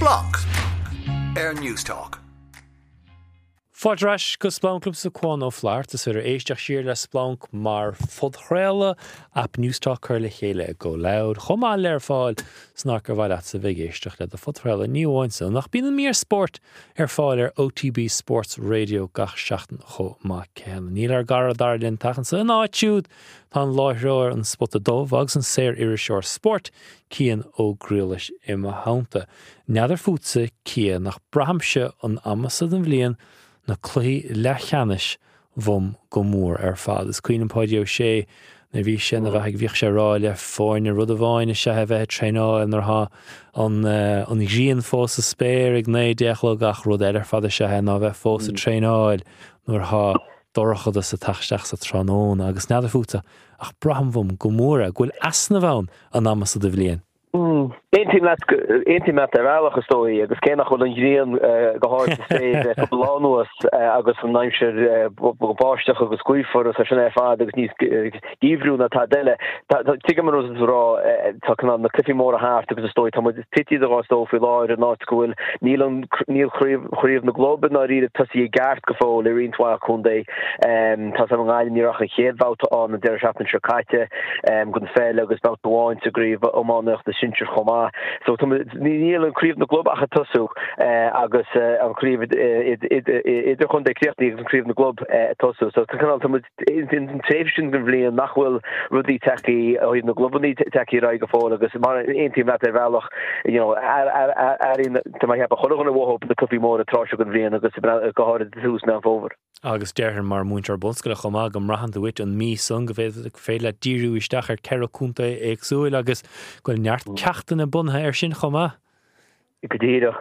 Splunk Air News Talk. Fodras go Splunk club sa Cuán ó Phlárt is éisteach siar le Splunk mar fodchréile ap Newstalk chuir le chéile go leabhar chomá léir fáil snar gur bhfuil sa bheith éisteach le fodchréile níomhainsa nach bíann mír sport fáil OTB Sports Radio gach seachtain cho má céan. Níl ar gar darlinn tachan sa áitiúd tá láithreoir an spot a dómh agus an séir iriseoir sport cían ó gríolis I haunta. Neadar futsa cían nach brahamse an amasad an bhliain na clí lechanis bhum go mór fad. Is cuioin an páideo sé na bhí sin a bheith bhíoh sé ráile fáin na rud a bháin se a bheith tréáil nar ha an gríon fós a spéir ag néideachló gach rud fad se ná bheith fós a tréáil nuair ha dorchad a sa taisteach sa tránón agus neadar futa ach braham bhum go mór a ghfuil asna bhain an amasad a bhliain. Eintim met rálach stoi agus cénach bhfuil an gríon go háir sé lánuas agus an naimsir báisteach agus cuifor a sin fád agus níos díhrún atá deile tuige mar rá tá na clifi mór a háart agus a stoi tá tití a rátó fi láir an nátscoil níl chríomh na globan a ríad tasí gart go fáil I riontáil chundé tá an gáil níach an chéadbáta an deir seachtain sekáite gon féile agus bát bháin sa gríomh ómánacht de sinir chomá. So níl an críomh na glob a tosú agus an críomh idir chun de críochtaí an críomh na glob tosú. So canál in tréfsin den bblion nachhfuil rudí teí ó na globaní teí ra go fáil agus mar aontíim le bhealach tá mai heb a chogan a bhóp na cupí mór a trá an bblion agus go háir túús ná fóver. Agus deirhan mar múintear bonscoile chomá go mrahan do wit an mí son go féile díú isteach ar ceúnta agsúil agus goil neart ceachtain na bunthe sin chomá. Godíach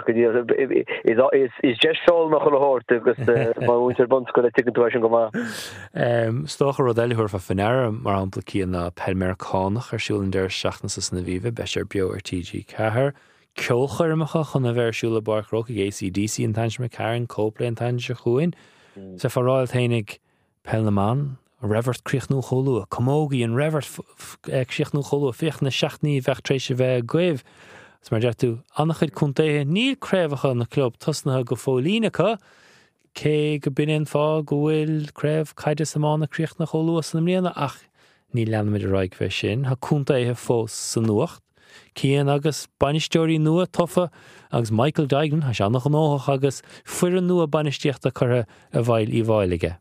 is just sol nach chuil háirt agus múintear bonscoile tiú go má. Stochar rud eilethúir fa fannéir mar ampla cían na Pelmercánach arsúlann deir seachnas sa na bhíomh beis bio ar TG Cahar. Ceolchaireacha chun a bhearsúla barchró i ACDC an tainse me Karen Coldplay an tainse chuin. Sa faráil tainig Pelnaman Revert Críochnú Cholú, Comógaí an Revert Críochnú Cholú fich na seachní bheith tréise bheith goibh. Is mar deirtú annachid chuntaithe níl créimhacha na club tosnathe go fólínacha, cé go binion fá go bhfuil créimh caiide samána Críochna Cholú san mlíana ach ní leanmid a raig bheith sin, ha chuntaithe fós san nuacht. Cían agus banisteoirí nua tofa agus Michael Dignan has annach an óthach agus fuireann nua banisteochta chutha a bhail I bháilige.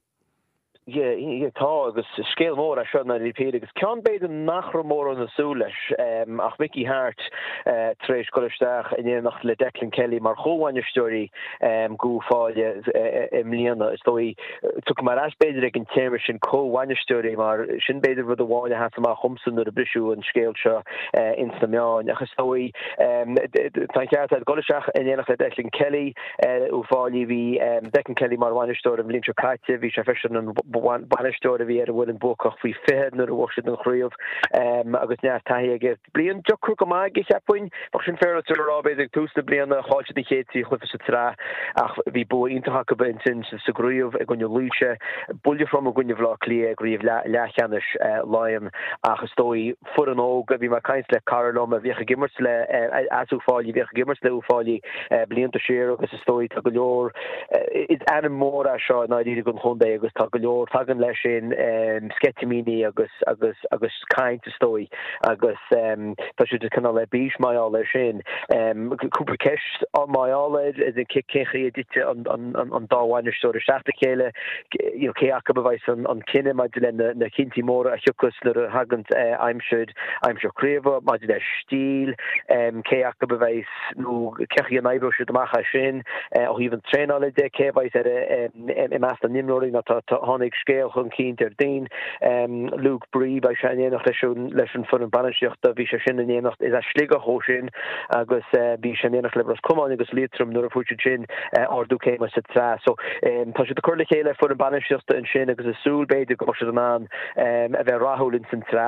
tá agus scéal mór a seo na ripéad agus cean beidir nachra mór an asú leis ach Mickey Hart tréis choisteach in nach le Declan Kelly mar chohhaineisteoirí go fáile mlíana is dói tu mar as beidir ag an téir sin chohhaineisteoirí mar sin beidir bud a bháine hat má chumsan ar a brisú an scéal seo insta meáin agus dói tá ceart goisteach in le Declan Kelly ó fáilí bhí Declan Kelly mar bhaineisteoir an bblionn caite bhí sé fesin an banisteoir a bhí ar bhfuil an bócach faoi fihead nar a bhhaisiid an chríomh agus neart taí aige blion deocrú go maig is epuin ach sin fearr tú rábéid ag túsna blianana cháilte na chétí chlufa sa trá ach bhí bu intacha ben sin sa gríomh ag gonne lúise bulle from a gonne bhlá lí ag riomh lechanis láim agus dói fur an óg a bhí mar caiins le carlom a bhíocha gimmers le asú fáilí bhíocha gimmers le fáilí blianta séir agus is dói tá go leor is anam mór a seo ná ríide gon chundé agus tá go leor tagan leis sin sketimíní agus kaint stoi agus tá si canal le bís maiáil leis sin cúpla ceis an maiáid is an céché dite an dáhhaine sto seachta chéile cé acha bhais an cinenne maid le na cinnti móra a chucus le a hagant aimseréomh maid le stíl cé acha bhais nó cechi an naibro si amachcha sin ó híhann tréáile de céhais ar meas an nimróí na hánig scéal chun cínte ar dain Luke Bree bei sé éanacht leis an fun an banisteocht a bhí sé sin éanacht is a sliga hó sin agus bhí sé éanacht le cumán agus litrum nuair a fuúte sin ardú céim sa trá so tá si de chuirla chéile fun an banisteochta an sin agus a súl beidir go se an a bheith rathúlinn san trá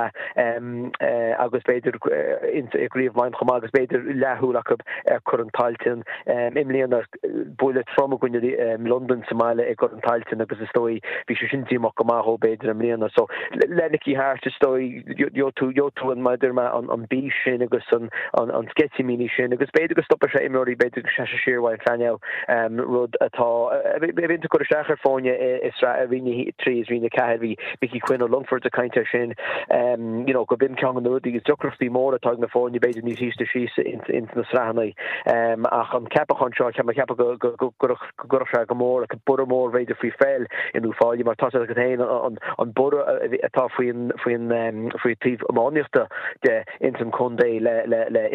agus beidir i gríomh maim chumá agus beidir lethúlacha ar chur an tailtin imlíon bullet from London Somalia ag an taltin agus stoi vi se sin tíach go maho beidir am léana so leniki haar stoi jo tú an meidir ma an bí sin agus an sketsimini sin agus beidir go stopper se imí beidir se séirhain fanel rud atá vin go seachar fóne isra a rinne trees rinne cehir vi Vicky Quinn o Longford a kainte sin go bin kan an rudi is jocrafty mór atá na fóne beidir ní híiste sí in na sranai ach an capachon seo cap go mór a burmór veidir fri fel in úfáil mar tá go héin an bor atá faoin tíh amániochta de intam chundé le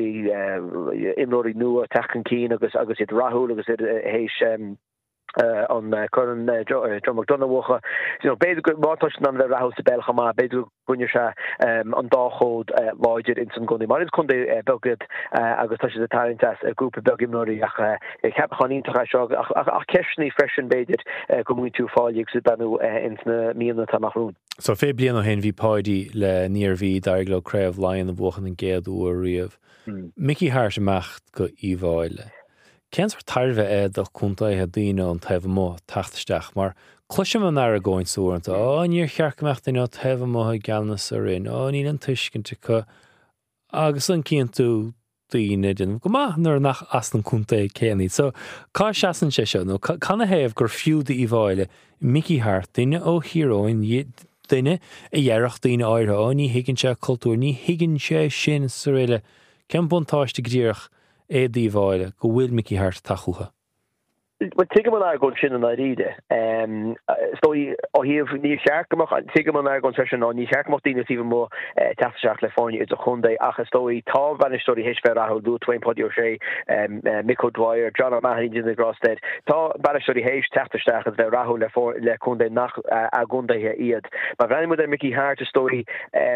imróí nua techan cí agus iad rathú agus héis on current John McDonough wacha beidir go mátáis an bheith rathú sa belcha má beidir gunne se an dáchód láidir in san gundí mar chundé begad agus tá a talent a grúpa begimnoí ach cheapchaníntach seo ach ceisní freisin beidir go mú tú fáilig sa benú in na míana tamachún. So fé blian ó hen bhí páidí le níorhí dairgló creibh láin na bhuachan an géadú a riamh. Mickey Hart mecht go íomháile. Kens tarve do chuntaithe daine an taobh mó tachtasteach, mar cluisim an ar a ggóin súranta, níor chearcamach daine taobh mó gealnas a rin, ní an tuiscinnte chu agus an cían tú daine den go nuair nach as an chuntaigh céanaí. So cá seasan sé seo, nó canna héamh gur fiú de íomháile Mickey Hart daine ó hiróin duine a dhearach daine áire ní higann sé cultúr, ní higann sé sin sa réile cean buntáiste gdíoch díomháile go bhfuil Mickey Hart tachucha. Well, take him on our gun shin and I read it. So he have ní seaachach take him on our gun session on ní seaachach dína even more taftseach le fáinne is a chundé achas stoi tá bhaine story hisfer a dú twain podio sé Mick O'Dwyer John O'Mahony in the Grosstead tá bhaine story héis taftseach as le rahul le chundé nach a gundé he iad ma bhaine mu Mickey Hart a story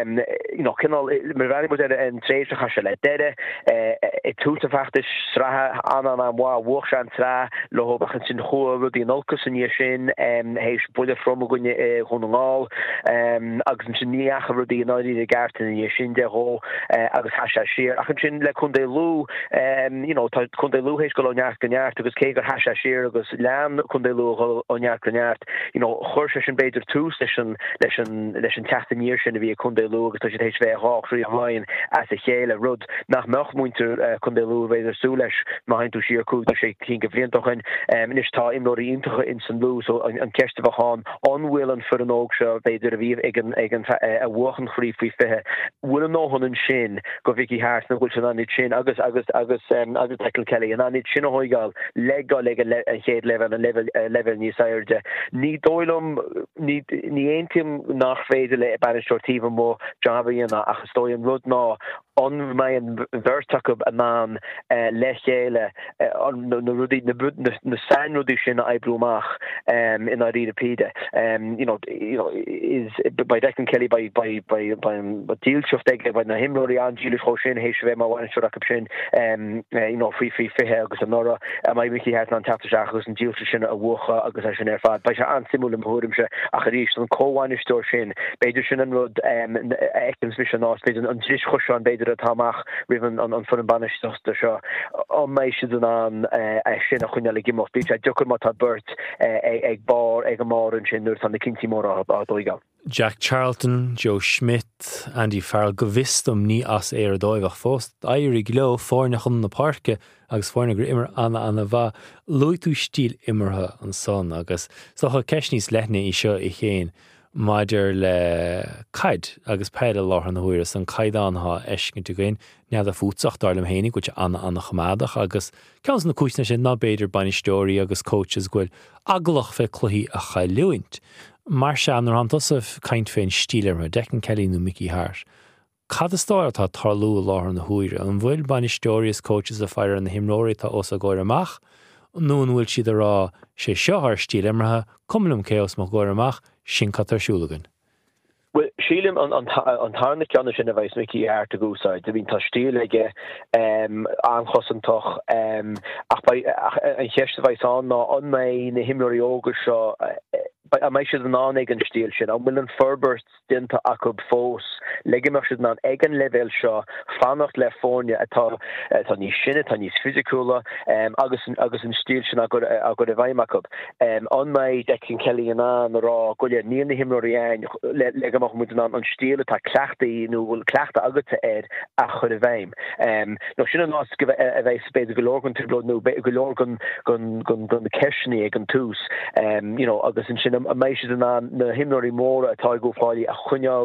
kinnal ma bhaine mu an tréisach se le dede túta fachtis sra an wa wochsan sra lo bachan sin chóir dí nolcus in sin héis buile from gunne chunnáil agus sin níach rudí náí de gartain in sin de ho agus hasha sér achan sin le chundé lú chundé lú héis go neart ganneart agus cé gur hasha sér agus lean chundé lú neart ganneart chuir sin beidir tú leis an teachtaníir sin a bhí chundé lú agus tá sé héis bheith háchrí amháin as a chéile rud nach meachmúintir chundé lú beidir sú leis má hain tú siar cúd sé cín go bhríontachan is tá imnoí intacha in san lú so an ceiste bhán anhfuilan for an óg seo beidir a bhíh ag a bhuachan chrí fao fithe bhfuil an nóhan an sin go Vicky Hart na bhfuil sin anid sin agus Michael Kelly an anid sin a hoigáil leá le an chéad level an level níos airde ní dóilm ní éontim nach féidir le banisteirtíh mó jobbaíonna achas dói an rud ná on my vertakub a man le chéile na rudi na san rudi sin ebrúmach in a ride pide is by Declan Kelly by dealshoft by na himrori an Julius Hoshin héis ma wan sure sin free fihe agus an nora mai Mickey Hart an tap agus an deal sin a wocha agus a sin erfad by se an simulum horim se a rí an kohaine sto sin beidir sin an rud ekens mission ná beidir an dris choshan beidir tamach riven an fun banisteachta seo an meisi an sin a chuine le gimocht bí jokur mat burt ag bar ag mar an sin nuir an na cintímór a dóiga. Jack Charlton, Joe Schmidt, Andy Farrell go bhistum ní as éar dóibhach fóst airí gló fórne chun na parke agus fórne gur immer anna bha luitú stíl immerthe an son agus socha ceisnís lethne i seo i chéin maidir le caid agus peidil láth an huir san caidánha eiscin tú gain nead a fútsach darlam hénig go anna chamadach agus ceans na cúisna sin ná beidir banistóí agus coaches gfuil aglach fe chluhí a chailúint. Mar sean ar an tosah caint féin stílarme Declan Kelly nó Mickey Hart. Cad is stáir atá tarlú láth na huire an bhfuil banistórias coaches a fear an na himróí tá os a ggóir amach nó an bhfuil siad ará sé seothar stílarmthe cumlum céos mo ggóir amach sin catarsúlagan. Well, Sheelim an tarna ceanna sin a bheith Mickey Hart a gúsáid, a bhín tá stíl aige anchosantoch ach an cheiste bheith an ná an mé na himróí ógur seo a mai should an egen steel shit an willen Ferberst dinta akub fós legemach should an egen level shaw fannacht Lefonia atá ní sinne tá níos physicala agus an steel sin a go a bhaimakub an mai Declan Kelly an rá golia níl himroíin legemach mu an steel tá clachtaí nó bhfuil clachta agat a chud a bhaim no sin an nás a bheith spéidir gológan triblo nó gológan gon ceisní ag an tús agus an sin a mai sin an na himnoí móra atá go fáilí a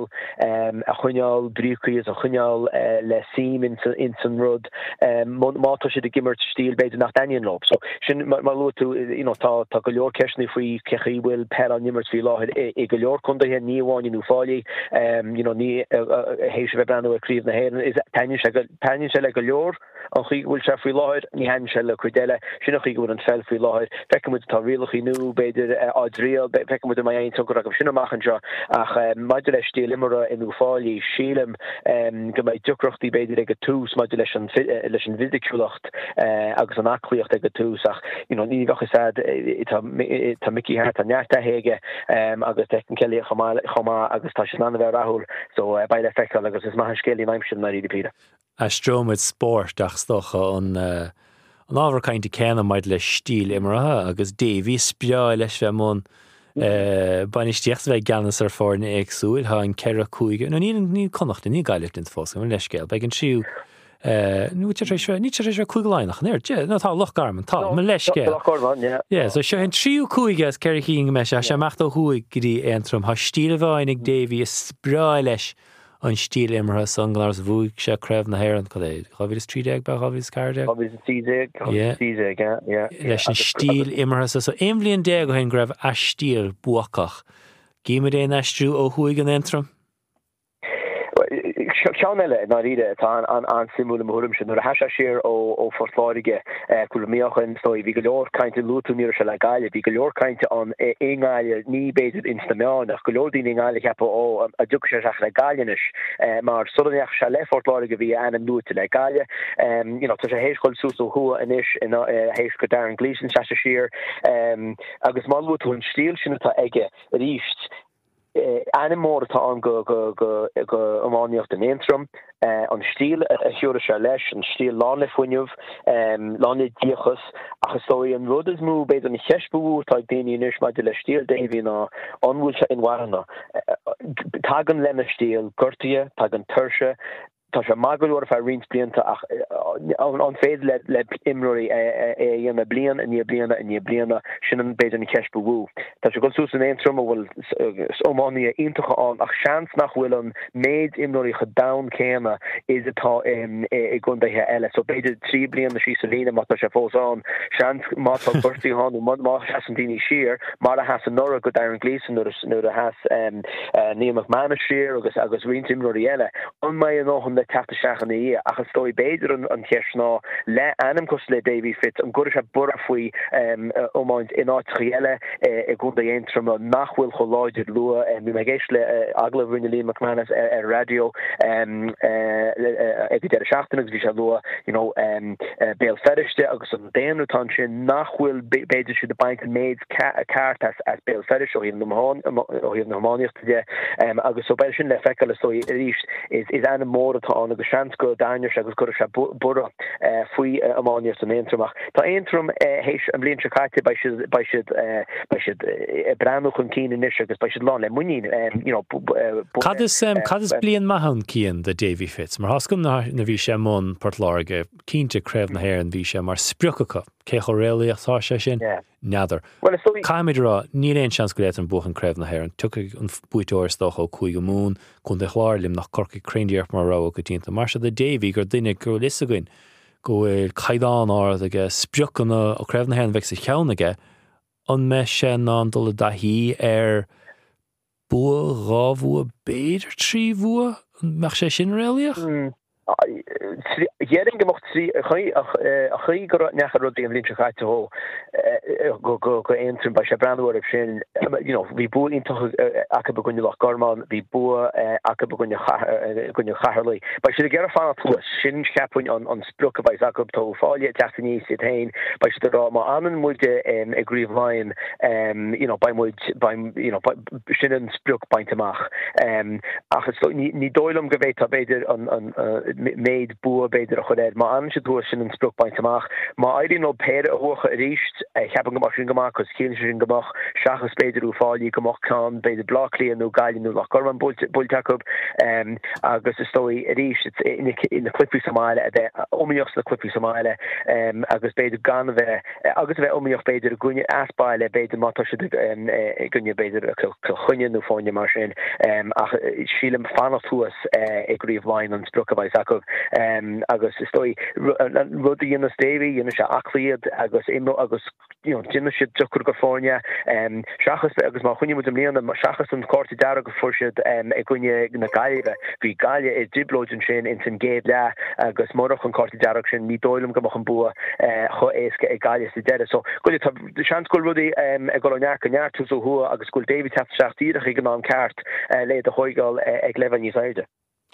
chuneál brícuíos a chuneál le sim in san rud mátá si a gimmert stíl beidir nach dain lob so sin mar lo tú tá go leor ceisní faoi cechaí bhfuil pe an nimmert fi láhead I go leor chunda he níháin nú fáilí ní hééis bheith brenn a críomh na héan is taine se le go leor an chi bhfuil se faoi láhead ní hen se le chuidéile sinna chi go an fel faoi láhead fecha mu tá rialach inú beidir ádrial fecha mu mai ein tu go sinnamachchan seo ach maidir leis stíl imara inú fáilí sílim go mai ducrochttaí beidir ag tús maidir leis an vidiculacht agus an aclíocht ag tús ach ní gacha sad tá Mickey Hart an neartta héige agus Declan Kelly chomá agus tá sin an bheith rahúil so baile feicáil agus is maithe scéalaí naimsin na ríidir píre. A strómid sport ach stocha an ábhar cainte céanna maid le stíl imara agus Davy spiáil leis bheith mún bainisteocht bheith ganas ar fórna agsúil ha an ceire cúige nó ní connachta ní gaiileh in fós an leiscéil beag an siú ní rééis cúigláinach néir tá lochgarman tá me leiscéil so seo hen tríú cúige as ceir híing me se mecht ó thuig gurí antrum ha stíl bháinnig Davy is spráil leis an stíl imara san glás bhuaig se creibh na héir an choléid. Chavír is 30 ba chavír is 40? Chavír is 30, leis an stíl imara so éimblion dé go hen greibh a stíl buachach. Gíime é eistrú ó thuig an antrum? Seanile na ide tá an simúla mhúm sin nuair a heise sér ó fortláige chuil míochan stoi bhí go leor cainte lútúníir se le gaiile, bhí go leor cainte an éáile ní beidir instameán ach go leordín éáile cheappa ó a dúcha seach le gaiilenis mar sudaneach se le fortláige bhí anam lúta le gaiile tá sé héiscoil súsú thua inis héis go Darren Gleeson se sér agus má lútú an stíl sin atá aige ríist animór tá an go amáíocht an intrum an stíl a hiúra se leis an stíl lána fuineh lána díochas agus stóí an rud is mú beidir an cheisbú tá daoine inis maidir le stíl Davy ná anhúil se inhharna tá an lenne stíl gortaí tá an tuirse tá sé magúir a rins blianta ach an féad le imróí dhéanana blian a ní bliana sin an beidir an ceisbú tá sé go sús an éintrum bhfuil ómáí intacha an ach seans nach bhfuil an méid imróí chu da céna is atá i gúndathe eile so beidir 3 blian na sí lína má sé fós an seans má burtíán má an daoine siar mar a has an nora go Darren Gleeson nuair a has Neil McManus siar agus rins imróí eile an mai an áhan tata seachan í achas stoi beidir an cheisná le anam cos le Davy Fitz an gur se bura faoi ómáint in áitríile i gúnda éintrum nachhfuil cho láidir lua mi me géis le aglah rinne Liam McManus ar radio ag de seachtain agus bhí se lua béal ferrichte agus an déanútá sin nachhfuil beidir si de baint méid ceart as béal ferris ó híh namáíocht de agus so beir sin le feicil le stoi ríist is anam mór atá an agus sean go dair agus go se bura faoi amáíocht an éintrum tá éintrum héis an blion seáite bei siad breanúch an cíine is agus bei siad lá le muín Cad is blion maithan cían de Davy Fitz mar hascom na bhí sé món Portláige cínte creibh na héir an bhí sé mar spruchacha cé cho réalaí atá sé sin neadar. Caiimiidirrá ní éon seans go léit an buchan creibh na héir an tu an buitóir stocha ó chuig go mún chun de chláirlim nach corca craindíart mar rá go tínta mar se de Davy gur duine gur lisagain go bhfuil caiidán áir aige spruchanna ó creibh na héir an bheith sa cheannaige an me sé ná dul a dahíí ar bua rábhua beidir trí bhua meach sé sin réalaíoch? Jering gemacht sie go nach rodi am Lynch gaite ho go entrum by Brandwood sin vi bu in aka begun lach Gorman vi bu aka begun chaharley by should get a fan to sin capun on spruke by Jacob to folia tatini sit hain by should ma anen mu agree line by sin spruk baintamach ach so ni doilum gevet beidir on made bu beidir choder ma an sin en spruk baintamach ma I no pere hoch richt ich habe gemacht gemacht cos kielschen gemacht schachs beidir u folia gemacht kan bei de blockli no galin no lach Gorman bull Jacob agus stoi richt in the cliffy Somalia de omioch the cliffy Somalia agus beidir gan ve agus ve omioch beidir gunje asbaile beidir mata gunje beidir chunje no fonje mar sin ach sílim fan tuas grief line an spruke by Jacob agus stoi rudi in the Davy se acliad agus imno agus dinne si jokur California chachas agus ma chunje mu lean chachas an corti dar go fursid gunje na galve vi galje e diblogen sin in sin géad le agus morch an corti dar sin ní doilum gomach an bua cho éske e galje se de so go de chanskul rudi go jaar tu so hu agus skul David hat schachtire gan an kart le de hoigal ag levan níide.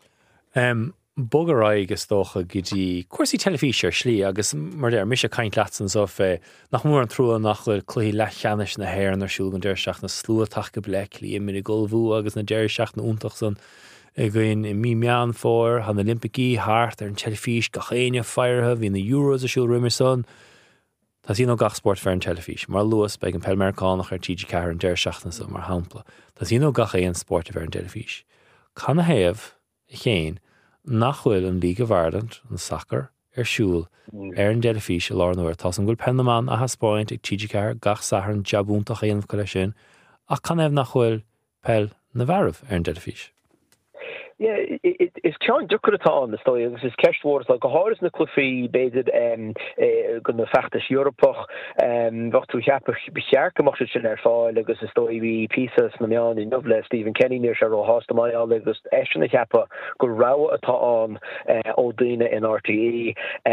Bugger agus dócha gidí cuasí telefísir slí agus mar déir mis a caiint latsan so nach mór an trúa nach le clí lechanis na hair an arsúl an deirseach na slúatach go blelí i mini golbhú agus na deirseach na úntaach san goin i mí meán fór han na Olympicí hart ar an telefís gachéine feirthe hí na Euros asúl rimmer son Tá sí gach sport fer an telefís mar luas be an Pelmericánach ar TG Car an deirseach na mar hampla Tá sí gach é an sport fer an telefís Can a héamh I chéin nachhfuil an League of Ireland an soccer siúl an telefís lá nuair tá an ghfuil pennaman a haspáint ag TG Car gach sahar an jabúntaach éanamh go lei sin ach can nachhfuil pel na bharmh an telefís. Yeah, it's John Duckerta on the story. This is Kesh Wars like a horse in the cliffy baited gonna fachtas Europoch wat to jappe bejaarke mocht het er fall agus the story we pieces na mean in Dublin Stephen Kenny near Cheryl Host my all agus eschen jappe go raw at on Odina in RTE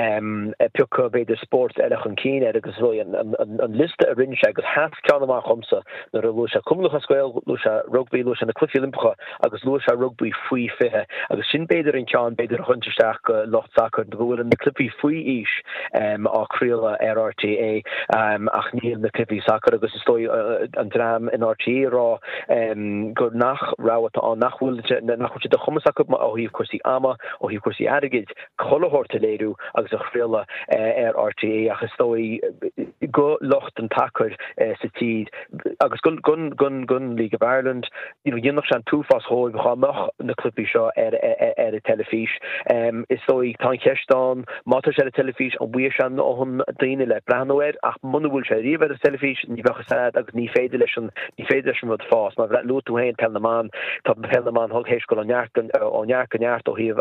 pukka bei the sports elch an keen agus an liste a rinch agus hat kan ma komsa na Lucia kumlucha squel Lucia rugby Lucia na cliffy Olympica agus Lucia rugby free agus sin beidir in John beidir huntersteach locht sacr de bhfuil in na clippy faoi is ácréile RRTA ach níl na clippy sacr agus stoi an dram in RTA rá gur nach ráhat an nachhfuil nachhfuil de chumasach ó híh cuasí ama ó híh cuasí aigid chollehorta léirú agus a chréile RRTA agus stoi go locht an tacr sa tíd agus gun League of Ireland dhéanach an túfas hóid bhá na clippy seo a telefís is sóí tá ceán mátar sé a telefís an bhuiir an óhan daine le branoir ach munahúil sé riomh a telefís ní bhecha agus ní féidir leis an rud fás má bheit lú tú hain pelnaán tá pelnaán hol héiscoil anheart ó híomh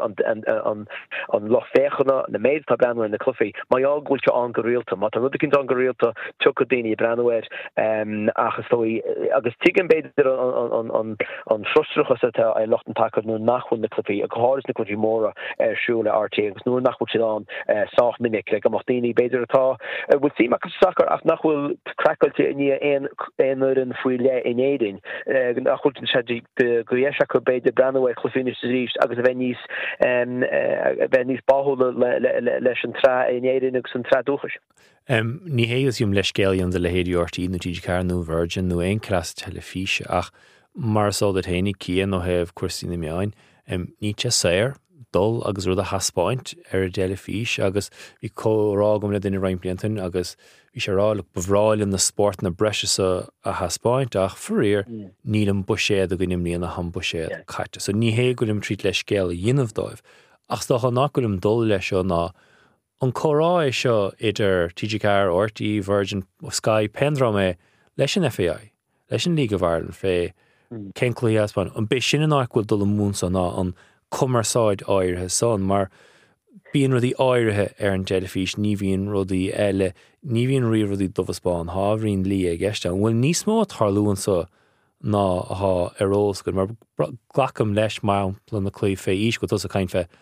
an loch féchanna na méid tá branoir na clufií má ágúil se an go rialta má tá rud cinn an go rialta tu go daine branoir agus sóí agus tuigen beidir an frustruchas atá a locht an take nó nachhfuil na clufií a goáris na clufií móra siúla RT agus nuair nachhfuil si an 6 minic le go daoine beidir atá bhfuil sí mac sacr ach nachhfuil cracailte ní an faoi le in éidirn nachhfuil sé go dhéise go beidir branoir clufií ríist agus a bheith níos báthúla leis an tra in éidirn agus an tra dúchas. Ní héas jum leis scéalaíonn de le héadú RT na TG Car nó Virgin nó ein clas telefíse ach mar sód at hénig cían nó hebh cuasí na meáin ní te séir dul agus rud a haspáint ar a telefís agus bhí córá le duine reimbliantain agus bhí sé rá le bhráilin na sport na breise a haspáint ach fuír ní an buséad a gnim líon a han buséad caite so ní hé golim trí leis scéal a dhéanamh dóibh ach tá nach golim dul leis seo ná an chorá é seo idir TG Car RT Virgin Sky pendra leis an FAI leis an League of Ireland fé cén clúí aspan an bé sin an áhfuil dul an múnsa ná an cumarsáid áirithe son mar bíon rudí áirithe ar an telefís ní bhíon rudí eile ní bhíon riomh rudí dofaspáin hábhríon lí ag gceiste an bhfuil níos mó tarlúan sa ná athá arrós go mar ghlacham leis má plan na clú fé is go tusa caint fé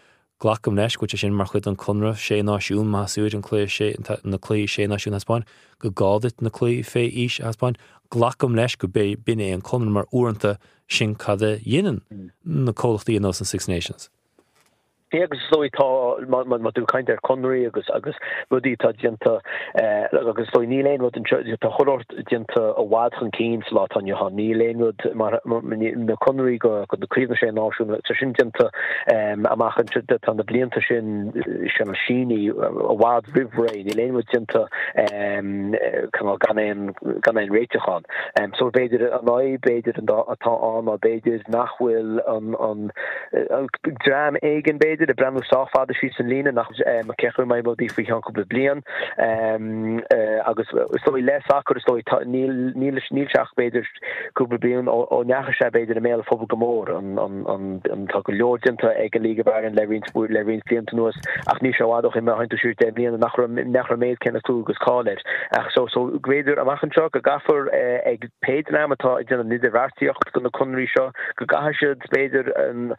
glacham leis go sin mar chud an conra sé náisiún má súid an clé na clé sé náisiún Haspáin go gádat na clé fé ís Haspáin glacham leis go bin an conra mar uanta sin cada dhéanaan na cólachtaí an Six Nations. agus sloi tá man du kind conry agus rudi tá dinta agus sloi níléin wat tá choort dinta a wadchan Keens lá an Johan níléin mar na conry go de kríne sé náisiún sin dinta amachchan an de blianta sin a síní a wad rivré níléin dinta gan ein réitechan so beidir an nai beidir atá an a beidir nachhfuil an dram eigen beidir de brand sáfáda sí san lína nach ma cechar mai bodi fao an couple blian agus stoi les akur stoi níl seach beidir couple blian ó necha sé beidir a mé fobal gomór an tá go leordinta ag an líga bar an lerín blian nuas ach ní seádoch im haint siúr de blian nach méid kenne tú agus cáir ach so gréidir amachchan seo go gafar ag péidnam atá i an nidir rátíocht go na conrí seo go gaha siid beidir an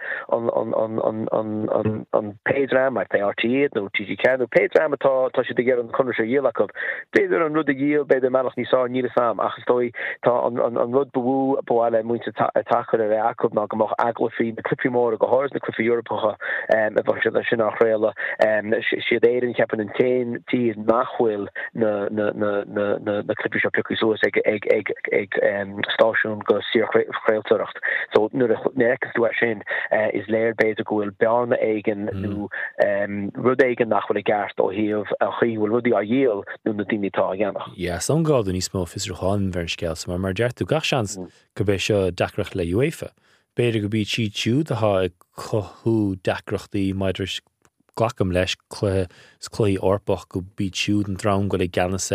Pedram at RT no TG no Pedram tá si de ger an conir dhélaach beidir an rud a díal beidir meach ní sá níle sam achas stoi tá an rud bú bhile muinte tachar a acu ná go aglaí na clipimór go háir na clifi Europacha a bh se sin nachréile siad éidir ceapan an tí nachhfuil na clipi se pluú soas ag stáisiún go siréilteach so nuair negus tú sin is léir beidir gohfuil bearna aigen nu rud aigen nachhfuil gart ó híomh a chuhfuil rudí a dhéal nu na daoinetá a gceannach. Yes, an gáda níos mó fisrúcháin ver scéil mar deirú gachchans go bheith seo dacrach le UEFA. Beidir go bíd siad siúd a chothú dacrachtaí maididir glacham leis clé orpach go bíd siúd an drám go le ganas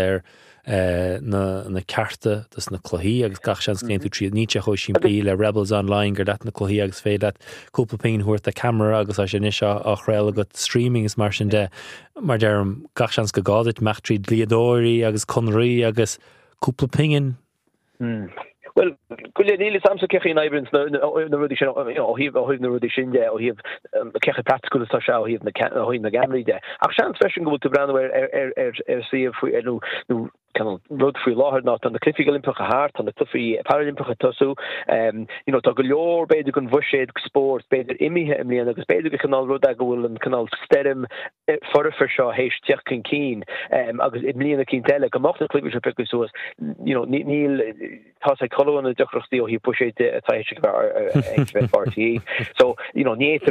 na carta dus na cloí agus gachchans céim tú tríad níte cho sin bí le Rebels Online gur dat na cloí agus fé dat cúpla pein huairt a camera agus a sin is a chréil go streaming is mar sin de mar derm gachchans go gáit meach tríd bliadóirí agus conraí agus cúpla pingin. Well, kulle níle samsa cechi naibrins na rudi sin híh na rudi sin de ó híh cecha practical tá se híh na gamri de. Ach sean fresin go te brand siomh faoi rud frí láthir ná an na clifi Olympicha hart an na clufi Paralympicha tosú tá go leor beidir gon bhuiséad sport beidir imithe imlíon agus beidir go canál rud a gohfuil an canál stem forfir seo hééis teachcin cín agus imlíonna cín teile go mocht na clifi se pecu soas níl tá sé choán na duchrochtí ó hí puséide atá ag RTí so ní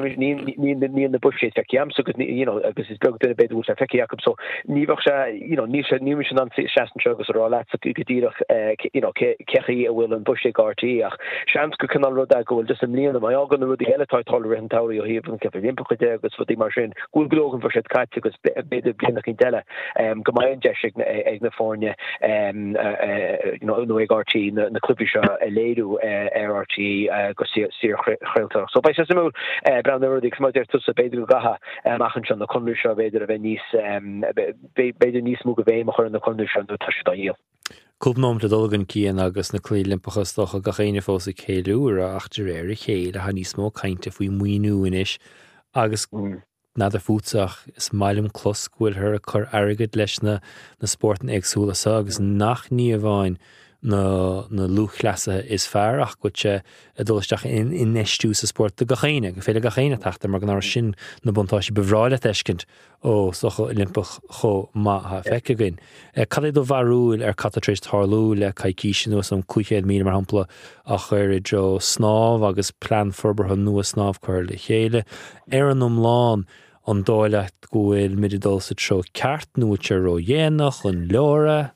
na buséid fe ceam so agus is beg duna beidir bhúil feici Jacob so níbhah se ní sin an agus rá le godíach cechaí a bhfuil an buise RT ach sean go canal rud a gohfuil just an líana mai agan rudí eiletáid toir an tairí ó híomh an cefa immpacha agus futí mar sin gúil glógan for sé caiite agus beidir blianach cin deile go maion deise ag na fórne nó ag RT na clubi seo a léadú RT go sír chréilteach so bei sé simú bra rudí má déir tusa beidir go gaha achchan se na conú seo beidir a bheith níos beidir níos mú go bhéim chu na conú seo Cúpnóm le dulgan cían agus na clí limpachas docha go chéine fósa chéú a achtar éir chéad a níos mó cainte faoi muoinú inis agus nadidir fúteach is mailim clos bhfuil thar a chur airgid leis na sportan agsúla agus nach ní a bháin na lúchleasa is fearr ach gote a dulaisteach in neistú sa sport go chéine go féile go chéine taachta mar gan sin na buntáisi bhráile teiscint ó socha Olympach cho má feice gin. Cad do bharúil catatrééis tharlú le caiiciisi nuas an 5,000 mí mar hampla a chuir dro snáb agus plan forbartha nua snáb chuir le chéile an umláán an dáile gohfuil mididul sa tro ceart nuaite ó dhéanach an leora.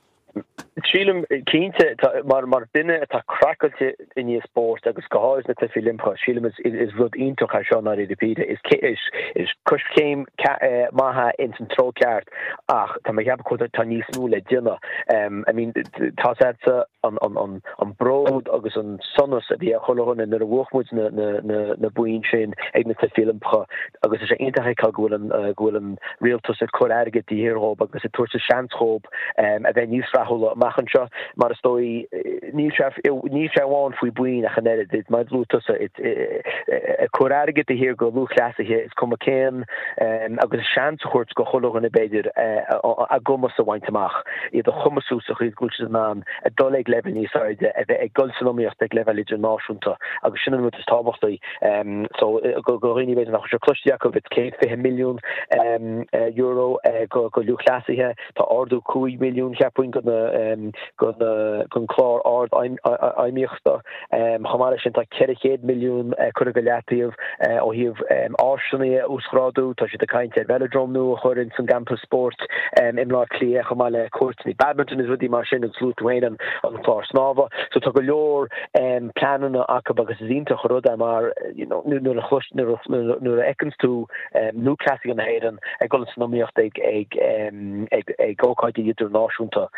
Sílim cínte mar duine atá crackalte in sport agus goáis na clufi limpa sílim is rud iontoch a seán ar idipíide is cos céim maithe in an tro ceart ach tá me heb chuid tá níos mú le duna I mean tá sa an bród agus an sonas a bhí a chohn in ar a bhmuid na buin sin ag na clufi limpa agus is intaché cal gohfuil an rialtas a chur aige díhirób agus a tuairsa seanshób a bheith níos fra hula machancha mar stoi ní seháin faoi buin a chanel dit ma lútusa a choráige a hir go lúchlasaiche is cum céan agus sean chuirt go chologan na beidir a gomas a bhaintach iad a chumasúsach is gúil ná a doleg level níos aide a bheith ag golsanomíocht ag level náisiúnta agus sinna mu is tábhachtaí so go riní beidir nach se cluisteach go bit 50 milliún euro go lúchlasaiche tá ordú 2 milliún cheapúin gon chlár ard aimíochta chamara sin tá 100 milliún chu go leataíomh ó híomh áisinaí úsráú tá si a caiinte velodromnú a chuirinn san Campus Sport imlá clia chamáile cuairtní badminton is rudí mar sin an slúthain an chlár snáva so tá go leor plananna aca agus dínta chorada mar nuair a ekans tú nú classic an héan ag golas nóíocht ag góáidí idirnáisiúnta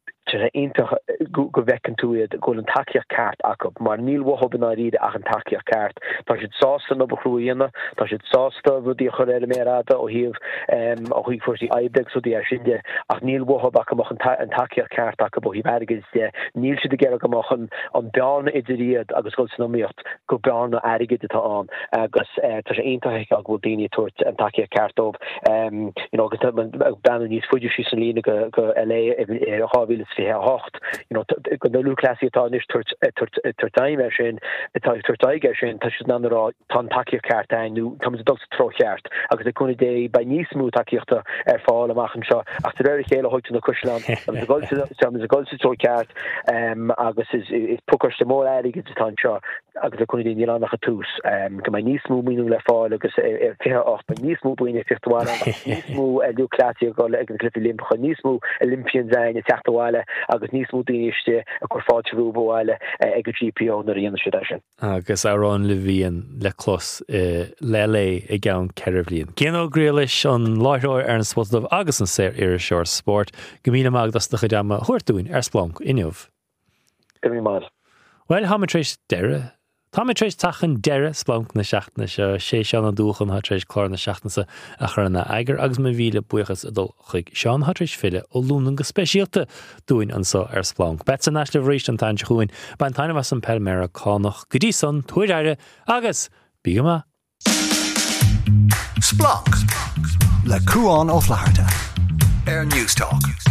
go vekken túiad go an takeíoch ceart acu mar níl wahoban a riide ach an takeíoch ceart tá siad sásta no bechrúíanana tá siad sásta rudí a choréile mérada ó híomh a chuig fuirsí aibdeag so dí a sinnde ach níl wahab acamach an takeíoch ceart acu bo hí vergus de níl siad a ggéir amach an beána idiríad agus go nóíocht go beána aige atá an agus tá sé aontaithe ag bhfuil daine tuairt an takeíoch ceartómh agus ben níos fuidir sí san lína go LA háhíle hocht go na lúclasítá is turtaim sin turtaige sin tá nanrá tan takeíoch ceart ainú tam dul trocheart agus a chuna dé ba níosmú takeíochta fáil amachchan seo ach tá réir chéile hoit na Cuisland a golsa trocheart agus is pucharste mór aige tá seo agus a chuna dé nílánach a tús go mai níosmú míú le fáil agus fé 8 ba níosmú buine fichtháile níosmú lúclasí go le an clifi limpa níosmú Olympian zain a teachtaháile agus níos mú daoiste a chuir fáilterúbháile ag go GPO na riana sin. Agus árán le bhíon le clos le i gceann ceithre bliain. Cén ógréalis an láithreoir ar an spotadmh agus an séir ar seoir sport go mína magdas na chuideama thuirtúin ar splánc inniuh. Go mí máil. Well, hamatrééis deire. Támatrééis tachan deire splánc na seachtaine sé seán an dúchan hatrééis chlár na seachtainsa a churna aiger agus me bhíle buchas a dul chuig seán hatrééis fiile ó lúnan go speisialta dúin an so ar splánc. Bet san eisle bhríist an tainte chuin ba an taine was an Pelmera cánach go dtí son tuaireire agus bígama. Splánc le Cúán ó Phláirte. Air News Talk.